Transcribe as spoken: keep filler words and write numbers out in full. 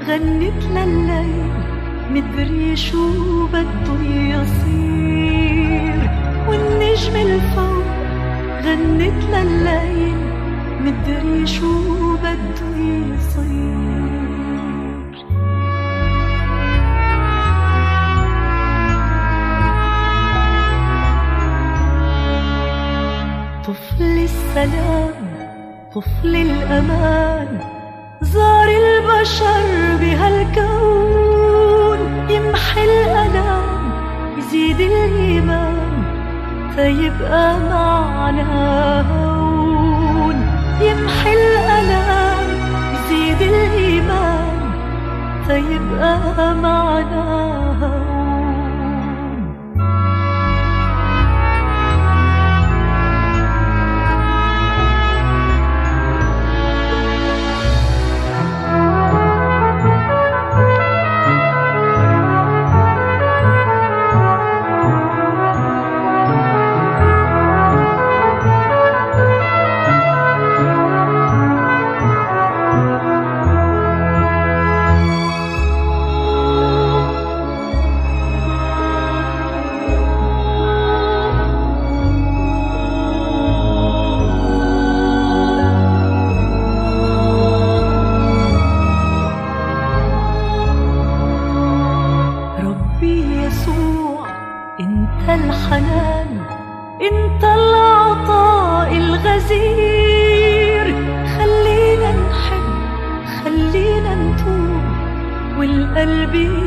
غنت لليل مدري شو بده يصير، والنجم الفوق غنت لليل مدري شو بده يصير. طفل السلام طفل الأمان زار البشر بهالكون، يمحي الألام يزيد الإيمان تيبقى معنا هون، يمحي الألام يزيد الإيمان تيبقى معنا هون. انت الحنان انت العطاء الغزير، خلينا نحب خلينا نتوب والقلب